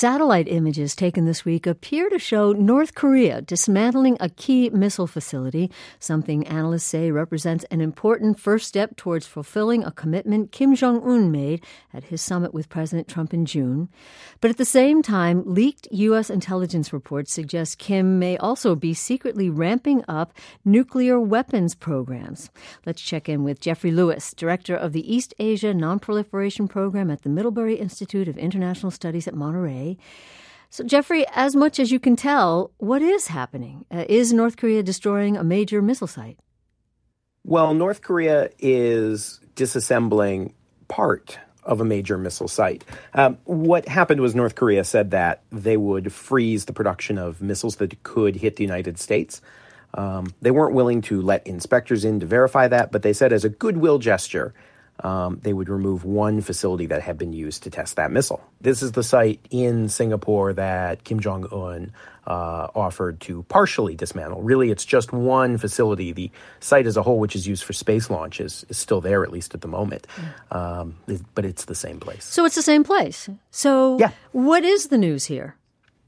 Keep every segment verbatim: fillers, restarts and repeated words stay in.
Satellite images taken this week appear to show North Korea dismantling a key missile facility, something analysts say represents an important first step towards fulfilling a commitment Kim Jong-un made at his summit with President Trump in June. But at the same time, leaked U S intelligence reports suggest Kim may also be secretly ramping up nuclear weapons programs. Let's check in with Jeffrey Lewis, director of the East Asia Non-Proliferation Program at the Middlebury Institute of International Studies at Monterey. So, Jeffrey, as much as you can tell, what is happening? Uh, is North Korea destroying a major missile site? Well, North Korea is disassembling part of a major missile site. Um, what happened was North Korea said that they would freeze the production of missiles that could hit the United States. Um, they weren't willing to let inspectors in to verify that, but they said as a goodwill gesture, Um, they would remove one facility that had been used to test that missile. This is the site in Singapore that Kim Jong-un uh, offered to partially dismantle. Really, it's just one facility. The site as a whole, which is used for space launches, is still there, at least at the moment. Mm. Um, but it's the same place. So it's the same place. So yeah. What is the news here?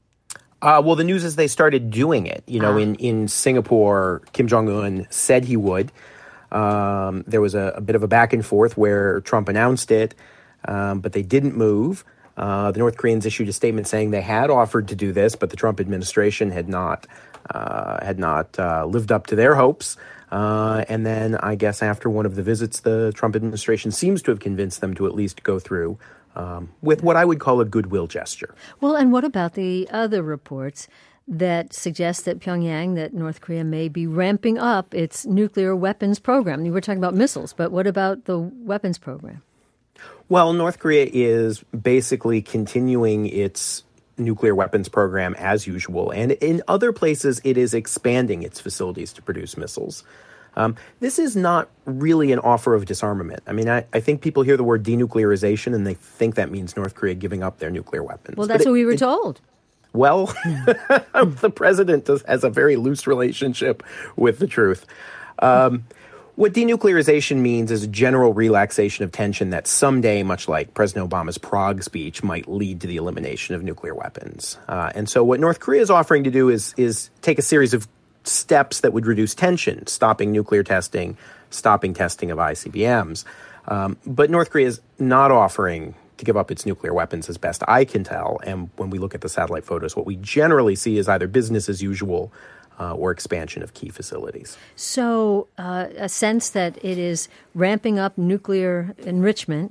Uh, well, the news is they started doing it. You know, ah. in, in Singapore, Kim Jong-un said he would. Um, there was a, a bit of a back and forth where Trump announced it, um, but they didn't move. Uh, the North Koreans issued a statement saying they had offered to do this, but the Trump administration had not uh, had not uh, lived up to their hopes. Uh, and then I guess after one of the visits, the Trump administration seems to have convinced them to at least go through um, with what I would call a goodwill gesture. Well, and what about the other reports that suggests that Pyongyang, that North Korea may be ramping up its nuclear weapons program? You were talking about missiles, but what about the weapons program? Well, North Korea is basically continuing its nuclear weapons program as usual. And in other places, it is expanding its facilities to produce missiles. Um, this is not really an offer of disarmament. I mean, I, I think people hear the word denuclearization and they think that means North Korea giving up their nuclear weapons. Well, that's but what it, we were it, told. Well, the president does, has a very loose relationship with the truth. Um, what denuclearization means is a general relaxation of tension that someday, much like President Obama's Prague speech, might lead to the elimination of nuclear weapons. Uh, and so what North Korea is offering to do is, is take a series of steps that would reduce tension, stopping nuclear testing, stopping testing of I C B Ms. Um, but North Korea is not offering to give up its nuclear weapons as best I can tell. And when we look at the satellite photos, what we generally see is either business as usual uh, or expansion of key facilities. So uh, a sense that it is ramping up nuclear enrichment,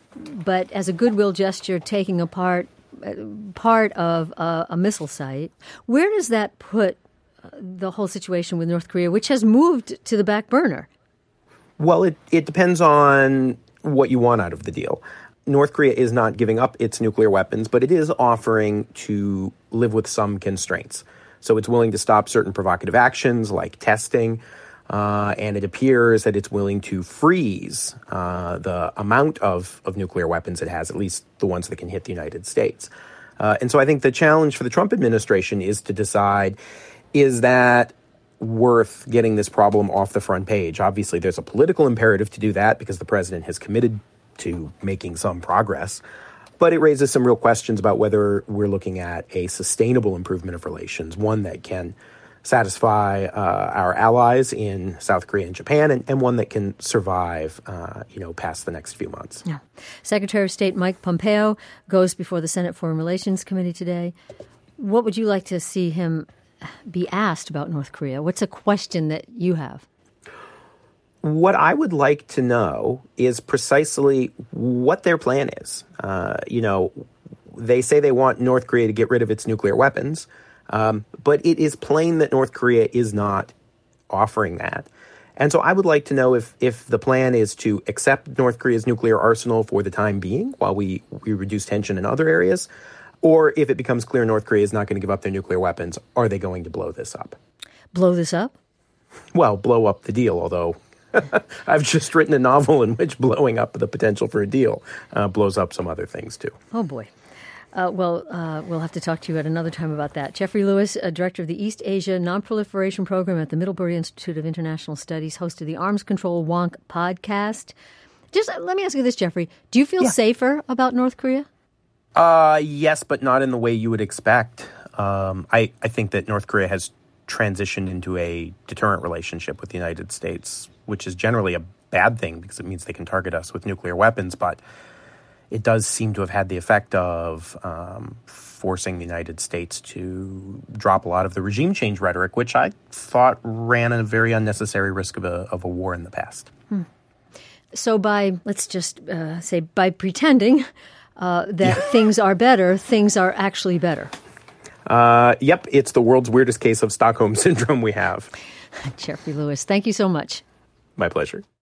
but as a goodwill gesture, taking apart uh, part of uh, a missile site. Where does that put uh, the whole situation with North Korea, which has moved to the back burner? Well, it, it depends on what you want out of the deal. North Korea is not giving up its nuclear weapons, but it is offering to live with some constraints. So it's willing to stop certain provocative actions like testing, uh, and it appears that it's willing to freeze uh, the amount of, of nuclear weapons it has, at least the ones that can hit the United States. Uh, and so I think the challenge for the Trump administration is to decide, is that worth getting this problem off the front page? Obviously, there's a political imperative to do that because the president has committed to making some progress. But it raises some real questions about whether we're looking at a sustainable improvement of relations, one that can satisfy uh, our allies in South Korea and Japan, and, and one that can survive, uh, you know, past the next few months. Yeah. Secretary of State Mike Pompeo goes before the Senate Foreign Relations Committee today. What would you like to see him be asked about North Korea? What's a question that you have? What I would like to know is precisely what their plan is. Uh, you know, they say they want North Korea to get rid of its nuclear weapons, um, but it is plain that North Korea is not offering that. And so I would like to know if, if the plan is to accept North Korea's nuclear arsenal for the time being while we, we reduce tension in other areas, or if it becomes clear North Korea is not going to give up their nuclear weapons, are they going to blow this up? Blow this up? Well, blow up the deal, although I've just written a novel in which blowing up the potential for a deal uh, blows up some other things, too. Oh, boy. Uh, well, uh, we'll have to talk to you at another time about that. Jeffrey Lewis, uh, director of the East Asia Non-Proliferation Program at the Middlebury Institute of International Studies, host of the Arms Control Wonk podcast. Just uh, let me ask you this, Jeffrey. Do you feel yeah. safer about North Korea? Uh, yes, but not in the way you would expect. Um, I, I think that North Korea has transitioned into a deterrent relationship with the United States, which is generally a bad thing because it means they can target us with nuclear weapons. But it does seem to have had the effect of um, forcing the United States to drop a lot of the regime change rhetoric, which I thought ran a very unnecessary risk of a, of a war in the past. Hmm. So by, let's just uh, say, by pretending uh, that things are better, things are actually better. Uh, yep, it's the world's weirdest case of Stockholm Syndrome we have. Jeffrey Lewis, thank you so much. My pleasure.